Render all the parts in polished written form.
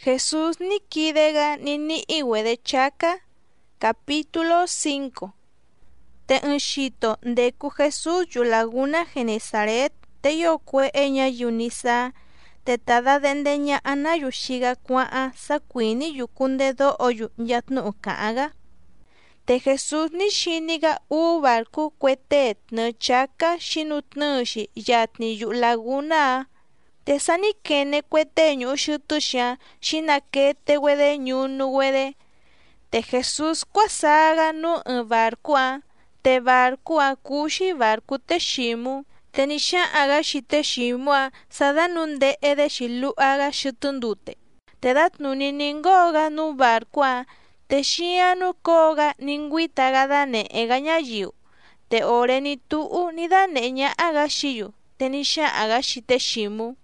Jesús ni kidega ni iwe de chaka. Capítulo 5. Te unshito ndeku Jesús yu laguna Genezaret, te yokwe enya yunisa, te tada dendenya ana yushiga kwaa sakwini yukundedo oyu yatnu ukaaga. Te Jesús ni shiniga u barku kwete no chaka shinutnushi yatni yu laguna. Te sani kene kwete nyu shutusha shinakete wede nyunu wede. Te Jesús kwasaga nu barkua, te barkua kushi barku te shimu, te nisha aga shite shimua sada nunde ede shilu aga shutundute. Te dat nuni ningoga nu barkua, te shia nu koga ningwita dane egaña yiu, te ore ni tuu ni dane nya aga shiyu, te nisha aga shite shimu.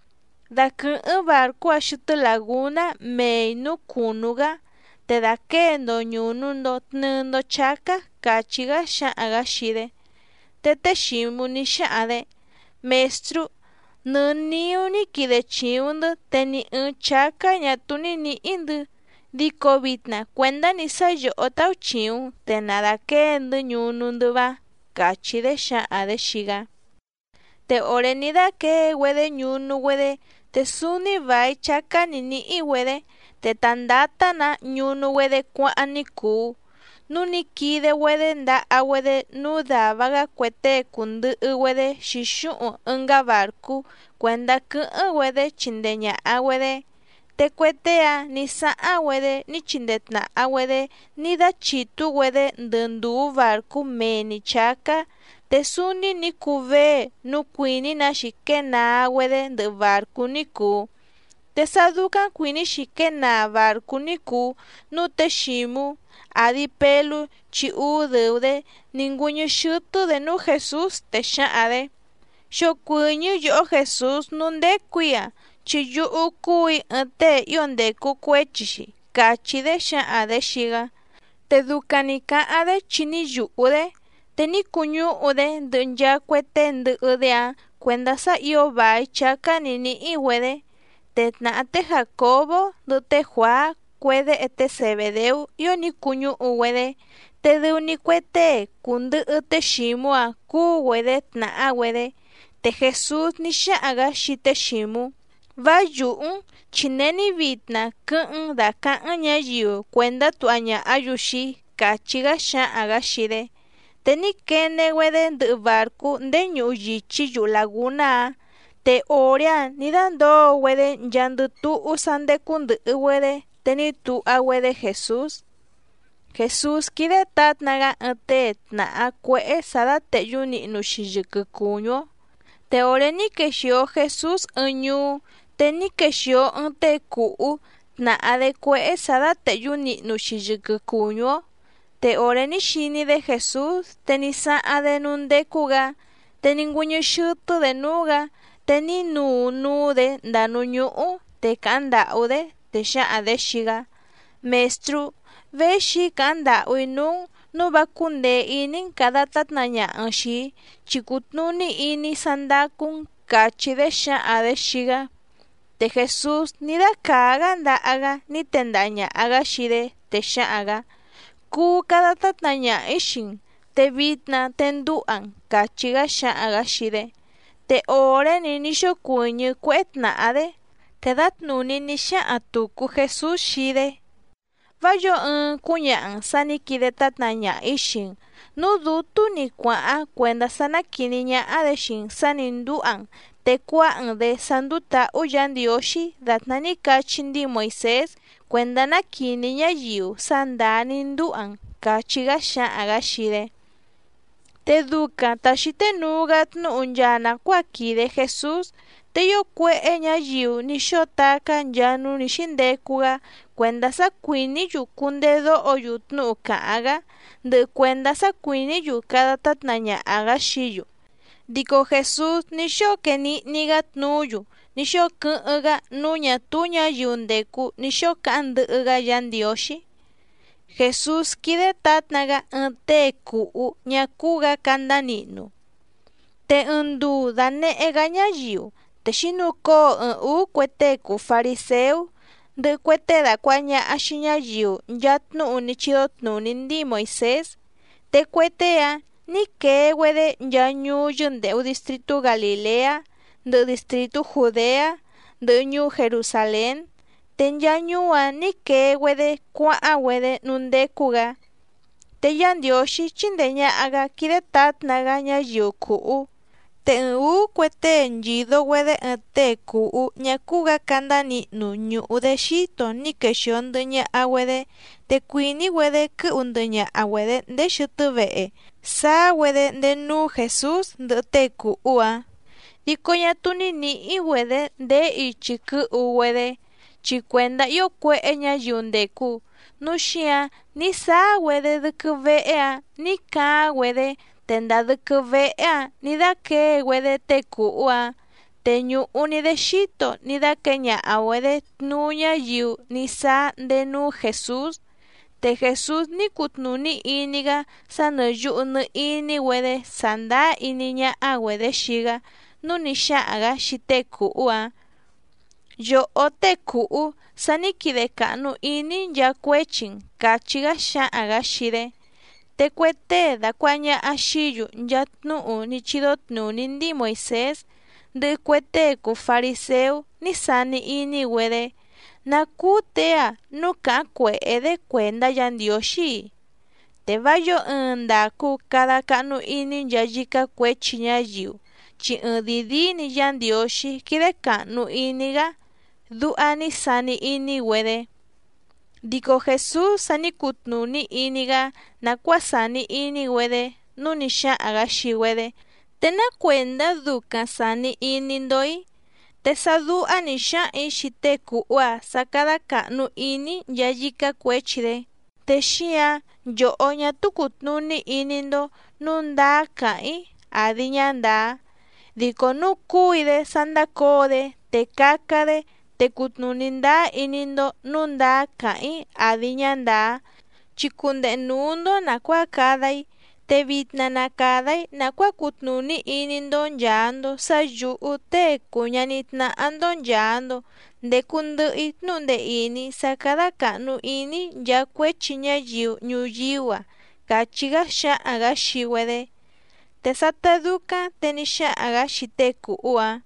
Da kun barkua shutu laguna mei nu kunuga, te da kendo nyunundo tnundo chaka kachiga sha aga shide. Te shimu ni shaade, mestru, nuniu ni kide chiundu te ni chaka nyatuni ni indu. Diko vitna kwenda ni sayo otau chiun te nada kendo nyunundu ba, kachide shaade shiga. Te ore ni da ke wede nyunu wede, te suni vai chaka ni iwede, te tandata na nyunu wede kwa aniku. Nuni kide wede nda awede nu da vaga kwete kundu wede shishu unga barku kwenda ku wede chindenya awede. Te kwetea ni sa awede ni chindetna awede ni da chitu wede ndundu barku me ni chaka. Te suni ni kuve nu kwini na shikena awede ndu barku niku. Te sadukan kwini shikena barku niku nu te shimu. Adi pelu chi udeude ninguño shutu de nu Jesús te shaade. Shokuñu yo Jesús nunde kuya chi yu ukui ante yonde kukwechishi kachi de shaade shiga. Te dukanika ade chini yuude, te ni kuñu ude dunya kwete ndudea kwenda sa iyo bai chaka ni iwede. Te naate Jacobo dute Juan kwede ete Zebedeu yo ni kuñu uwede, te du ni kwete kundu ute shimua ku wede tna awede, te Jesús ni shaaga shite shimu. Va yuun chineni vitna kun da nya yiu kwenda tuanya ayushi kachiga shaaga shide. Te ni kene wede ndu barku nde nyu yichi yu laguna. Te oria ni dando wede nyandu tu usande kundu wede. Teni tu awede Jesús. Jesús kide tatnaga ate na akwe sada te yuni nushiyuku kuño. Te ore ni keshio Jesús unyu, te ni keshio ante kuu na adekwe sada te yuni nushiyuku kuño. Te ore ni shini de Jesús, te ni sa adenunde kuga, te ninguño shutu de nuga, te ni nu de danunyu te kanda ude. Te shaade shiga. Mestru, ve shi kanda uinun nu bakunde inin kada tatnanya anshi, chikutnuni ini sandakun kachi de shaade shiga. Te Jesús ni da kaga nda aga ni tendaña aga shide te shaaga. Ku kada tatnanya ishin, te vitna tenduan kachiga shaaga shide. Te ore ni nisho kuñu kwetna ade. Te dat nuni ni shaatuku Jesús shide. Vayo kuñaan sani kide tatnanya ishin. Nu dutu ni kwaa kwenda sana kininya adeshin sani nduan. Te kwaan de sanduta uyan dioshi datnani kachindi Moisés kwenda na kininya yiu sandani nduan kachiga shaaga shide. Te duka tashite nugat nu unyana kwa kide Jesús. Te yo kwe enya yiu ni shotaka njanu ni shindekuga kwenda sa kwini yu kundedo o yutnu kaaga de kwenda sa kwini yu kada tatnanya aga shiyu. Diko Jesús ni shoke ni nigat nuyu, ni shokuga nunya tunya yundeku ni shokanduga yandioshi. Jesús kide tatnaga ante kuu nyakuga kandaninu. Te undu dane egaña yiu. Te shinuko kwete ku fariseu de cuete da cuaña ashiña yu yatnu ni chidotnu nindi Moisés, te cuetea ni que wede ya ñuyun de distrito Galilea, de distrito Judea, de ñu Jerusalén, ten ya ñua ni que wede kwa wede nunde kuga, te yan dioshi chindeña aga kide tat nagaña yu kuu, te cuete nyido wede te kuu ña kuga kanda ni nu ñu de shito ni que shon de ña awede, te kuini wede ku undeña awede de shutu vee, sa wede de nu Jesús de te kuua. Dikoña tuni ni i wede de ichi ku wede, chikwenda yo kwe ña yundeku, nushia ni sa wede de ku vea, ni ka wede, tenda de ku vea, ni da ke wede te kuua, te ñu uni de shito, ni da ke ña awede nuña yu, ni sa de nu Jesús, te Jesús ni kutnu ni iniga, sa ne yu ne ini wede, sanda iniña awede shiga, nu ni sha aga shite kuua. Yo o te kuu, sani kide kanu ini ya kwechin, kachiga sha aga shide. Te kwete da kwanya ashiyu yatnu ni chidotnu nindi Moisés, de kwete ku fariseo ni sani ini wede, na kutea nuka kwe de kwenda yandioshi. Te vayo nda ku kada kanu ini yajika kwechinya yu, chi didi ni yandioshi kide kanu iniga, duani sani ini wede. Diko Jesús sani kutnu ni iniga, na kwa sani ini wede, nuni sha agashi wede. Tena kwenda duka sani ini ndoi, te sadu anisha ishite kuwa sakada kanu ini yajika kwechide. Te shia yo oña tukutnu ni inindo nunda kai adiñanda. Diko nu kuide sanda kode te kakade te kutnuninda inindo nunda kai adiñanda. Chikunde nundo nakwa kadai, te vitna nakadai nakwa kutnuni inindo yando sayu te kuñanitna andon yando, de kundu itnunde ini sakada kanu ini ya kwechiña yu ñuyiwa, kachiga sha aga shiwede. Te sataduka tenisha aga shite kuua.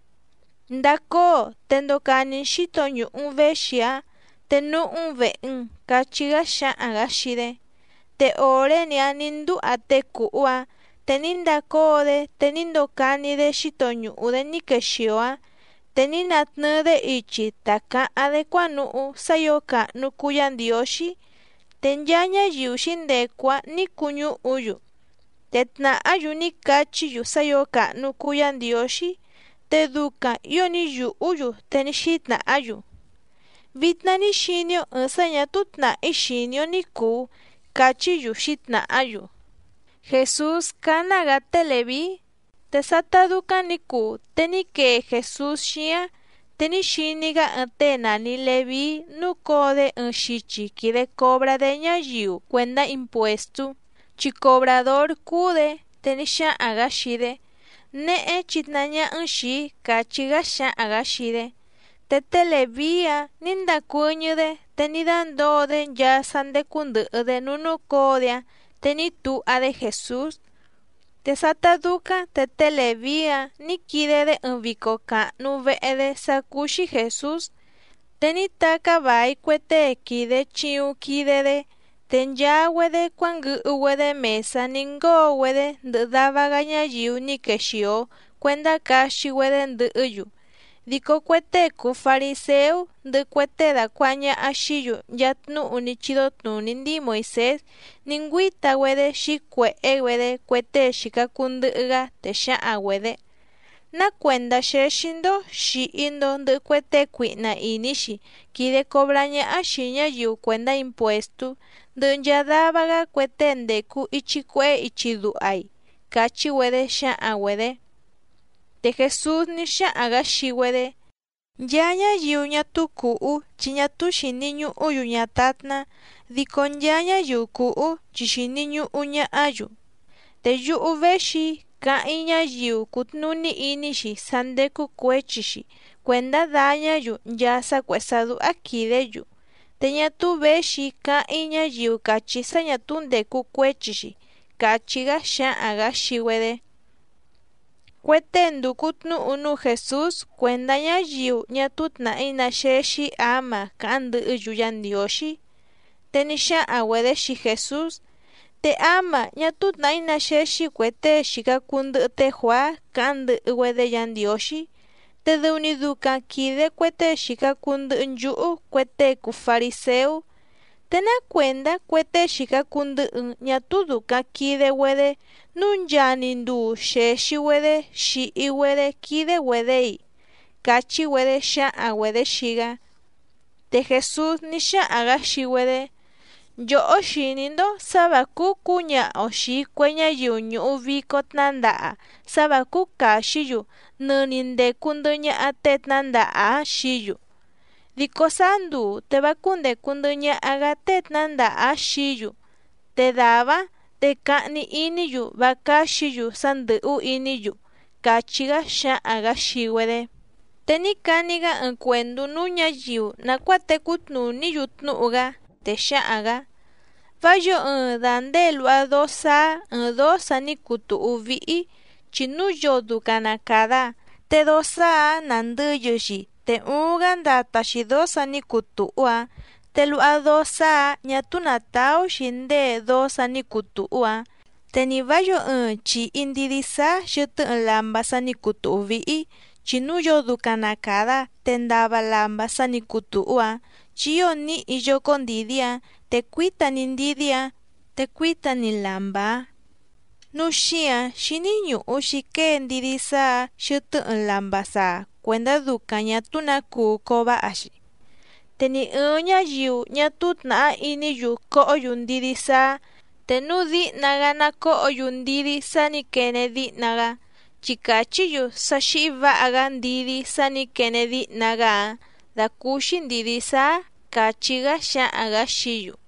Ndako tendo kani shito ñu vexia, te nu ve'en kachiga sha aga shide. Te ore ni anindu ate kuua, te nindakode te nindokani de shito ñu de ni keshioa, te ninatnu de ichi taka ade kwanu sayoka nukuyan dioshi, te nyaña yu shindekwa ni kuñu uyu. Te tna ayu ni kachi yu sayoka nukuyan dioshi, te duka yo ni yu uyu te ni shitna ayu. Vitna ni shinio ensaña tutna ishinio ni ku, kachi yu shitna ayu. Jesús kanaga televi, te sataduka ni ku, te ni ke Jesús shia, te ni shiniga antena ni levi nu kode en shichi kide cobra de ñayiu cuenda impuesto, chi cobrador kude te ni sha aga shide, ne chitnaña en shi kachiga sha aga shide. Te televia ninda kuñude te ni dandode ya sande kundu de nunu kodia te ni tu a de Jesús. Te sataduka te televia ni kide de envikoka nube de sakushi Jesús. Te ni taka bai kwete kide chiu kide de ten ya wede kwangu wede mesa ningo wede de daba gaña yu ni keshio kwenda kashi wede ndu uyu. Diko kwete ku fariseo de kwete da kwanya ashiyu yatnu unichidotnu nindi Moisés ningwita wede shikwe wede kwete shikakunduga te sha wede. Na kwenda sheshindo shi indo de kwete kwina inishi kide cobraña ashiña yu kwenda impuesto de yadabaga kwete ndeku ichikwe ichiduai kachi wede sha wede. Te Jesús ni sha aga shiwede. Yaña yuña tu kuu, chiña tu shiniñu uyuña tatna, dikon yaña yu kuu, chishiniñu uña ayu. Te yu veshi, ka iña yu kutnuni inishi, sandeku kwechishi, cuenda dañayu yasa kuesadu akideyu. Teña tu beshi ka iña yiu kachi saña tunde kukuechishi, kachiga sha aga shiwede. Cuetendu kutnu unu Jesús cuenda ña yiu ña tutna ina sheshi ama kandu yuyan dioshi. Tenisha awede shi Jesús, te ama ña tutna ina sheshi cuete shiga kundu te hua kandu uwede yan dioshi. Te duni duka kide cuete shiga kundu njuu cuete ku fariseu. Tena cuenda cuete shiga kundu ña tu duka kide wede nun yani ndu sheshi wede shi wede kide wedei. Kachi wede sha awede shiga. Te Jesús ni sha aga shi wede. Yo oshinindo sabaku kuña oshi kueña yu ñu viko tnandaa sabaku kashiyu nuninde kunduña atet nandaa shiyu. Diko sandu te bakunde kunduña agatet nandaa shiyu. Te daba te kani iniyu bakashiyu sandu iniyu. Kachiga sha aga shiwede. Teni kaniga encuendu nuña yu nakuate kutnu ni yutnuga. Te sha aga vayo dande lua dosa ni kutu uvi chinu yodu kanakada te dosa nanduyushi te uganda tashi dosa ni kutu ua te lua dosa ñatunatao shinde dosa ni kutu ua te ni vayo chi indidisa shutu lamba sani kutu uvi chinu yodu kanakada te ndaba lamba sani kutu ua chiyo ni iyo kondidia te kuita nindidia te kuita ni lamba. Nushia shininyu ushike ndidisa shutu lamba sa cuenda duka ñatunaku koba ashi. Teni uña yu ñatutna iniyu ko yundidisa te nudi naga na ko yundidisa ni kenedi naga chikachiyu sashiva aga ndidisa ni kenedi naga da kushi ndidisa kachiga sha aga shiyu.